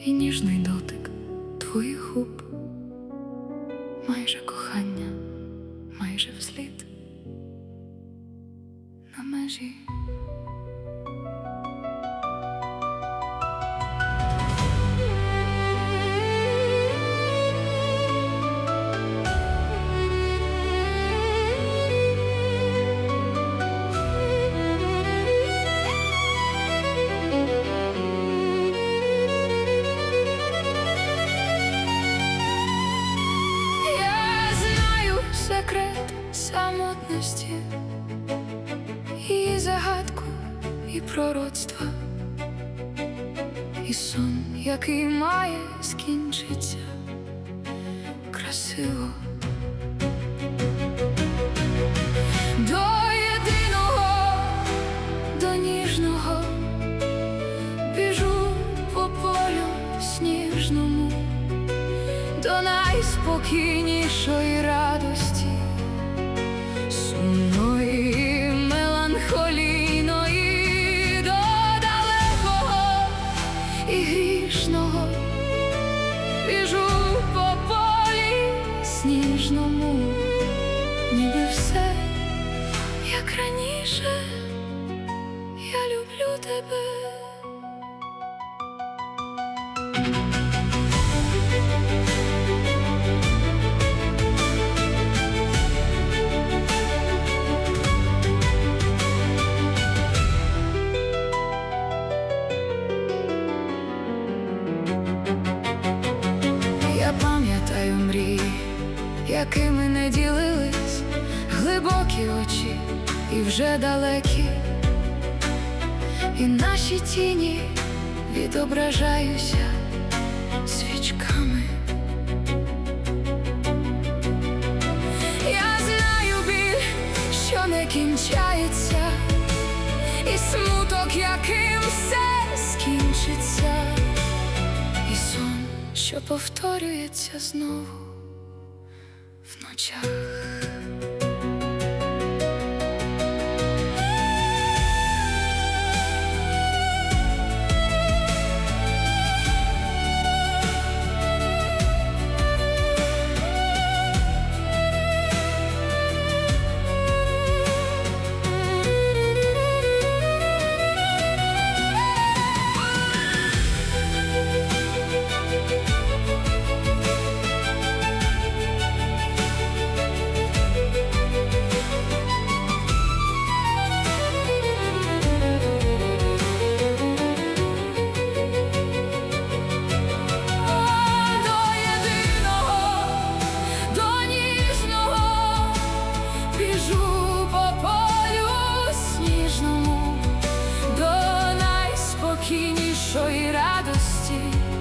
і ніжний дотик твоїх губ, майже кохання, майже взліт на межі. Секрет самотності, і загадку, і пророцтва, і сон, який має скінчитися красиво. До єдиного, до ніжного біжу по полю сніжному, до найспокійнішої радості, сумної, меланхолійної, до далекого і грішного біжу по полі сніжному, ніби все, як раніше, я люблю тебе. Я пам'ятаю мрії, якими не ділились, глибокі очі і вже далекі, і наші тіні відображаються свічками. Я знаю біль, що не кінчається, і смуток, яким все скінчиться, і сон, що повторюється знову в ночах. Спокійнішої радості,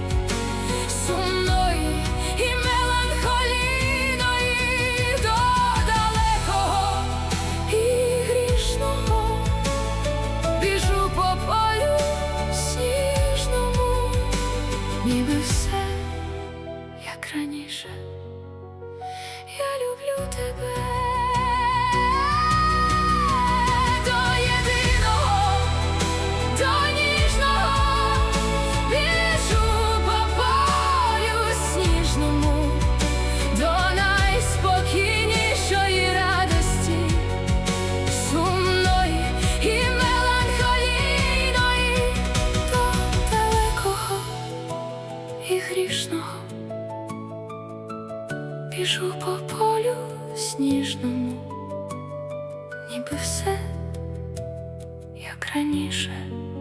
сумної і меланхолійної, до далекого і грішного біжу по полю сніжному, ніби все, як раніше, я люблю тебе. Біжу по полю сніжному, ніби все, як раніше.